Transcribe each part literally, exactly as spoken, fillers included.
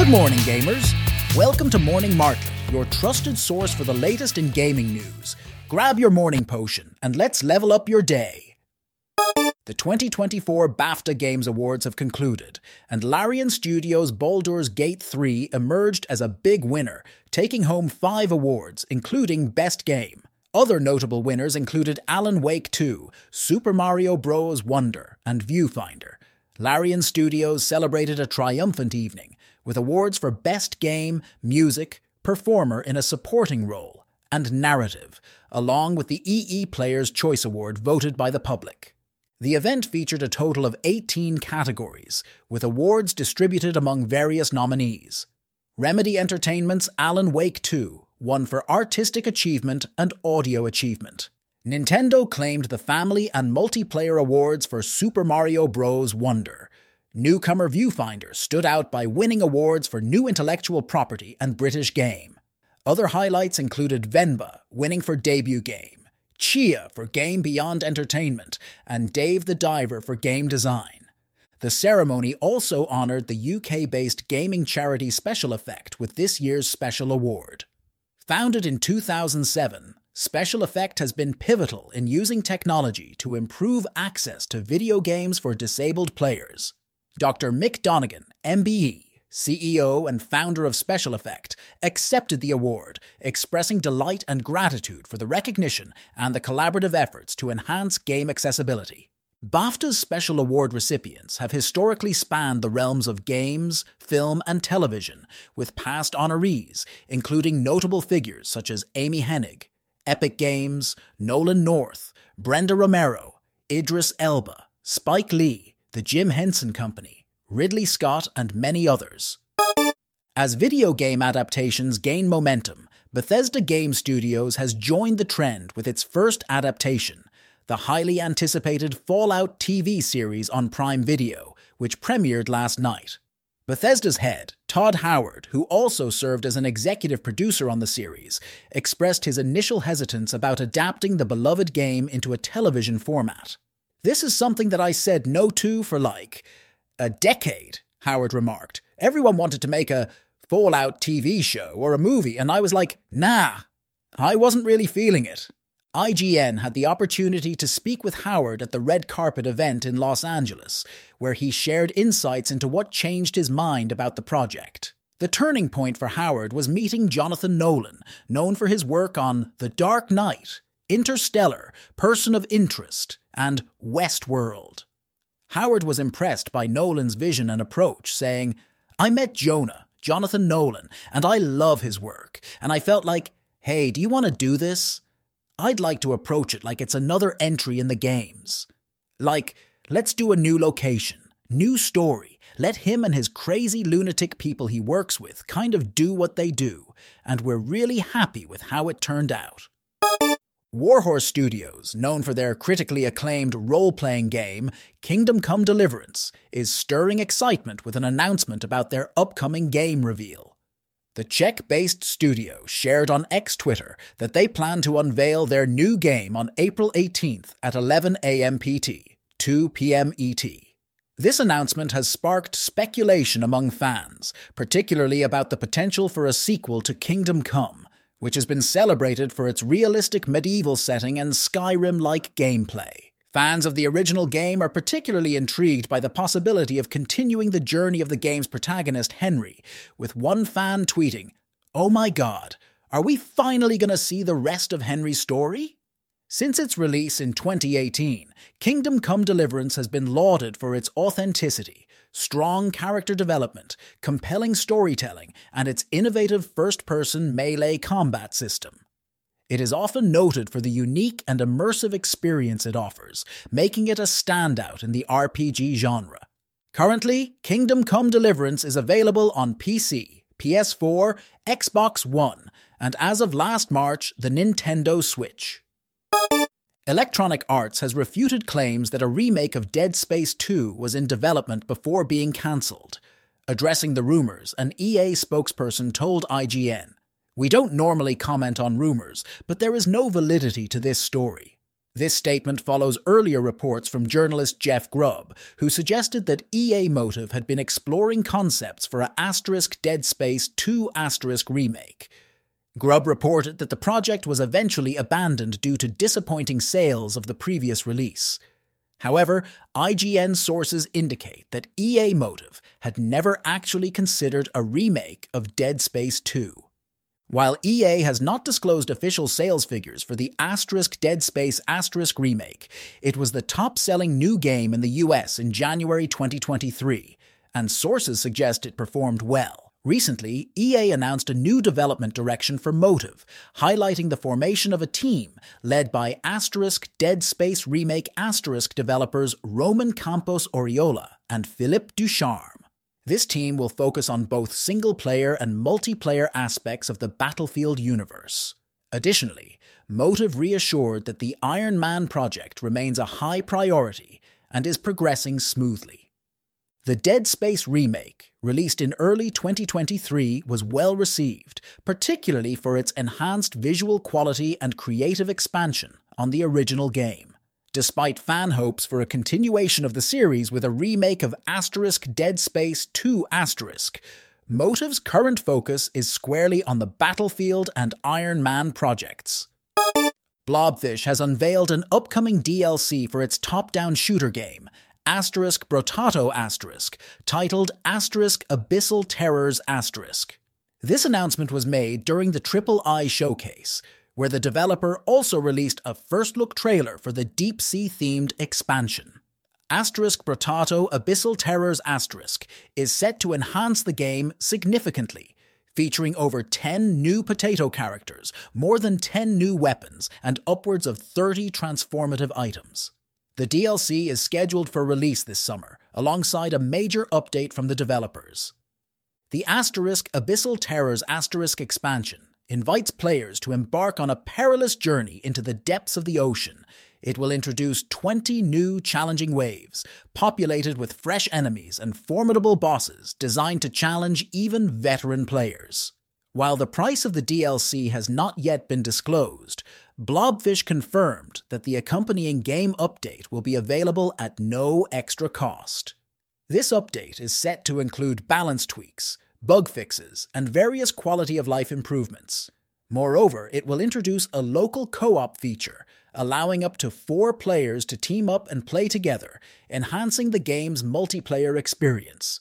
Good morning, gamers. Welcome to Morning Martlet, your trusted source for the latest in gaming news. Grab your morning potion and let's level up your day. The twenty twenty-four BAFTA Games Awards have concluded, and Larian Studios' Baldur's Gate three emerged as a big winner, taking home five awards, including Best Game. Other notable winners included Alan Wake two, Super Mario Bros. Wonder, and Viewfinder. Larian Studios celebrated a triumphant evening, with awards for Best Game, Music, Performer in a Supporting Role, and Narrative, along with the E E Player's Choice Award voted by the public. The event featured a total of eighteen categories, with awards distributed among various nominees. Remedy Entertainment's Alan Wake two won for Artistic Achievement and Audio Achievement. Nintendo claimed the Family and Multiplayer Awards for Super Mario Bros. Wonder. Newcomer Viewfinder stood out by winning awards for New Intellectual Property and British Game. Other highlights included Venba winning for Debut Game, Chia for Game Beyond Entertainment, and Dave the Diver for Game Design. The ceremony also honoured the U K-based gaming charity Special Effect with this year's special award. Founded in two thousand seven, Special Effect has been pivotal in using technology to improve access to video games for disabled players. Doctor Mick Donegan, M B E, C E O and founder of Special Effect, accepted the award, expressing delight and gratitude for the recognition and the collaborative efforts to enhance game accessibility. BAFTA's special award recipients have historically spanned the realms of games, film, and television, with past honorees, including notable figures such as Amy Hennig, Epic Games, Nolan North, Brenda Romero, Idris Elba, Spike Lee, the Jim Henson Company, Ridley Scott, and many others. As video game adaptations gain momentum, Bethesda Game Studios has joined the trend with its first adaptation, the highly anticipated Fallout T V series on Prime Video, which premiered last night. Bethesda's head, Todd Howard, who also served as an executive producer on the series, expressed his initial hesitance about adapting the beloved game into a television format. "This is something that I said no to for like a decade," Howard remarked. "Everyone wanted to make a Fallout T V show or a movie, and I was like, nah, I wasn't really feeling it." I G N had the opportunity to speak with Howard at the Red Carpet event in Los Angeles, where he shared insights into what changed his mind about the project. The turning point for Howard was meeting Jonathan Nolan, known for his work on The Dark Knight, Interstellar, Person of Interest, and Westworld. Howard was impressed by Nolan's vision and approach, saying, "I met Jonah, Jonathan Nolan, and I love his work, and I felt like, hey, do you want to do this? I'd like to approach it like it's another entry in the games. Like, let's do a new location, new story, let him and his crazy lunatic people he works with kind of do what they do, and we're really happy with how it turned out." Warhorse Studios, known for their critically acclaimed role-playing game, Kingdom Come Deliverance, is stirring excitement with an announcement about their upcoming game reveal. The Czech-based studio shared on X Twitter that they plan to unveil their new game on April eighteenth at eleven a m P T, two p m E T. This announcement has sparked speculation among fans, particularly about the potential for a sequel to Kingdom Come, which has been celebrated for its realistic medieval setting and Skyrim-like gameplay. Fans of the original game are particularly intrigued by the possibility of continuing the journey of the game's protagonist, Henry, with one fan tweeting, "Oh my god, are we finally going to see the rest of Henry's story?" Since its release in twenty eighteen, Kingdom Come Deliverance has been lauded for its authenticity, strong character development, compelling storytelling, and its innovative first-person melee combat system. It is often noted for the unique and immersive experience it offers, making it a standout in the R P G genre. Currently, Kingdom Come Deliverance is available on P C, P S four, Xbox One, and as of last March, the Nintendo Switch. Electronic Arts has refuted claims that a remake of Dead Space two was in development before being cancelled. Addressing the rumours, an E A spokesperson told I G N, "We don't normally comment on rumours, but there is no validity to this story. This statement follows earlier reports from journalist Jeff Grubb, who suggested that E A Motive had been exploring concepts for a Asterisk Dead Space two Asterisk remake. Grubb reported that the project was eventually abandoned due to disappointing sales of the previous release. However, I G N sources indicate that E A Motive had never actually considered a remake of Dead Space two. While E A has not disclosed official sales figures for the Asterisk Dead Space Asterisk remake, it was the top-selling new game in the U S in January twenty twenty-three, and sources suggest it performed well. Recently, E A announced a new development direction for Motive, highlighting the formation of a team led by Asterisk Dead Space Remake Asterisk developers Roman Campos Oriola and Philippe Ducharme. This team will focus on both single-player and multiplayer aspects of the Battlefield universe. Additionally, Motive reassured that the Iron Man project remains a high priority and is progressing smoothly. The Dead Space remake, released in early twenty twenty-three, was well received, particularly for its enhanced visual quality and creative expansion on the original game. Despite fan hopes for a continuation of the series with a remake of Asterisk Dead Space two Asterisk, Motive's current focus is squarely on the Battlefield and Iron Man projects. Blobfish has unveiled an upcoming D L C for its top-down shooter game, Asterisk Brotato Asterisk, titled Asterisk Abyssal Terrors Asterisk. This announcement was made during the Triple I showcase, where the developer also released a first-look trailer for the deep-sea-themed expansion. Asterisk Brotato Abyssal Terrors Asterisk is set to enhance the game significantly, featuring over ten new potato characters, more than ten new weapons, and upwards of thirty transformative items. The D L C is scheduled for release this summer, alongside a major update from the developers. The Asterisk Abyssal Terrors Asterisk expansion invites players to embark on a perilous journey into the depths of the ocean. It will introduce twenty new challenging waves, populated with fresh enemies and formidable bosses designed to challenge even veteran players. While the price of the D L C has not yet been disclosed, Blobfish confirmed that the accompanying game update will be available at no extra cost. This update is set to include balance tweaks, bug fixes, and various quality-of-life improvements. Moreover, it will introduce a local co-op feature, allowing up to four players to team up and play together, enhancing the game's multiplayer experience.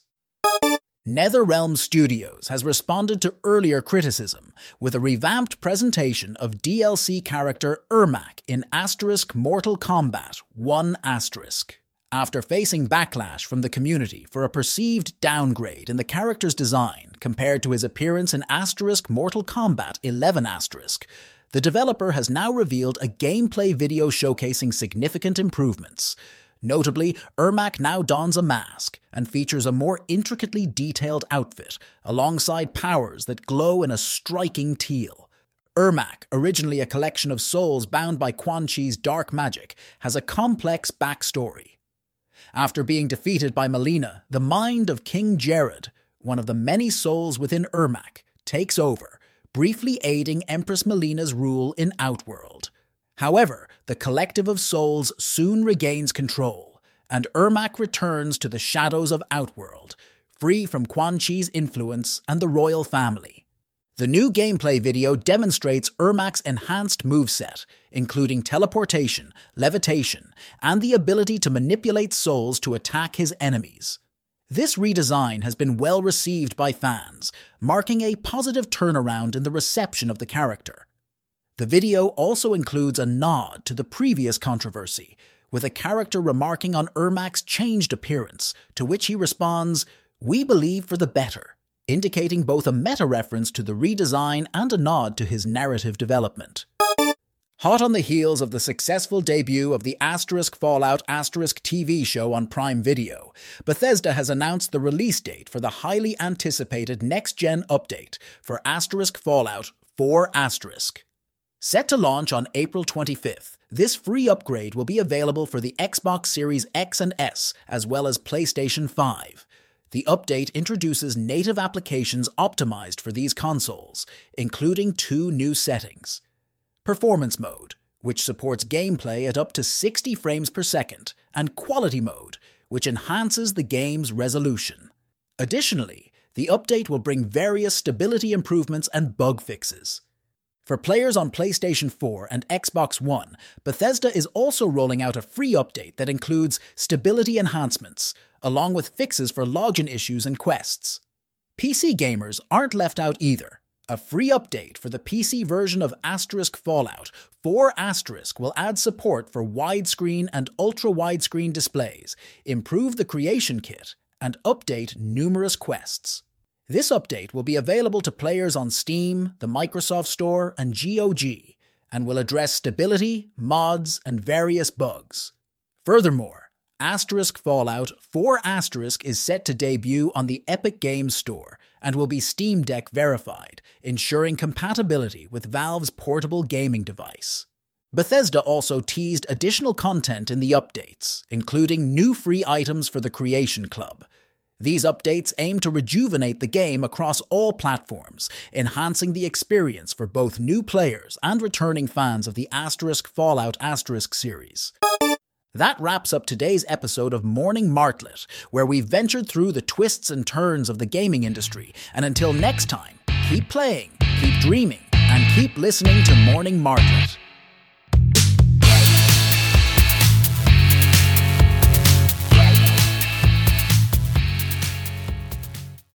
NetherRealm Studios has responded to earlier criticism with a revamped presentation of D L C character Ermac in Asterisk Mortal Kombat one Asterisk. After facing backlash from the community for a perceived downgrade in the character's design compared to his appearance in Asterisk Mortal Kombat eleven Asterisk, the developer has now revealed a gameplay video showcasing significant improvements. Notably, Ermac now dons a mask and features a more intricately detailed outfit, alongside powers that glow in a striking teal. Ermac, originally a collection of souls bound by Quan Chi's dark magic, has a complex backstory. After being defeated by Mileena, the mind of King Jerrod, one of the many souls within Ermac, takes over, briefly aiding Empress Mileena's rule in Outworld. However, the collective of souls soon regains control, and Ermac returns to the shadows of Outworld, free from Quan Chi's influence and the royal family. The new gameplay video demonstrates Ermac's enhanced moveset, including teleportation, levitation, and the ability to manipulate souls to attack his enemies. This redesign has been well received by fans, marking a positive turnaround in the reception of the character. The video also includes a nod to the previous controversy, with a character remarking on Ermac's changed appearance, to which he responds, "We believe for the better," indicating both a meta-reference to the redesign and a nod to his narrative development. Hot on the heels of the successful debut of the Asterisk Fallout Asterisk T V show on Prime Video, Bethesda has announced the release date for the highly anticipated next-gen update for Asterisk Fallout four Asterisk. Set to launch on April twenty-fifth, this free upgrade will be available for the Xbox Series X and S as well as PlayStation five. The update introduces native applications optimized for these consoles, including two new settings. Performance Mode, which supports gameplay at up to sixty frames per second, and Quality Mode, which enhances the game's resolution. Additionally, the update will bring various stability improvements and bug fixes. For players on PlayStation four and Xbox One, Bethesda is also rolling out a free update that includes stability enhancements, along with fixes for login issues and quests. P C gamers aren't left out either. A free update for the P C version of Asterisk Fallout four Asterisk will add support for widescreen and ultra-widescreen displays, improve the creation kit, and update numerous quests. This update will be available to players on Steam, the Microsoft Store, and G O G, and will address stability, mods, and various bugs. Furthermore, Asterisk Fallout four Asterisk is set to debut on the Epic Games Store and will be Steam Deck verified, ensuring compatibility with Valve's portable gaming device. Bethesda also teased additional content in the updates, including new free items for the Creation Club. These updates aim to rejuvenate the game across all platforms, enhancing the experience for both new players and returning fans of the Asterisk Fallout Asterisk series. That wraps up today's episode of Morning Martlet, where we've ventured through the twists and turns of the gaming industry. And until next time, keep playing, keep dreaming, and keep listening to Morning Martlet.